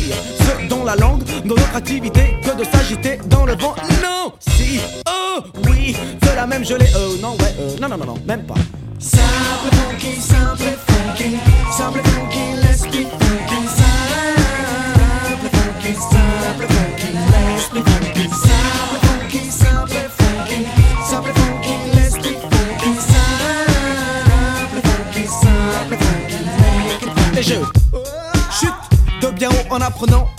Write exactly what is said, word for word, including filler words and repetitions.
dire ce dont la langue, dans notre activité, que de s'agiter dans le vent. Non, si, oh, oui, cela même je l'ai, oh, non, ouais, euh, non, non, non, non, même pas. Simple funky, simple funky, simple funky, let's be funky. Simple funky, simple funky, let's be funky. Simple funky, simple funky, simple funky, let's be funky. Simple funky, simple funky, make it funky. Et je chute de bien haut en apprenant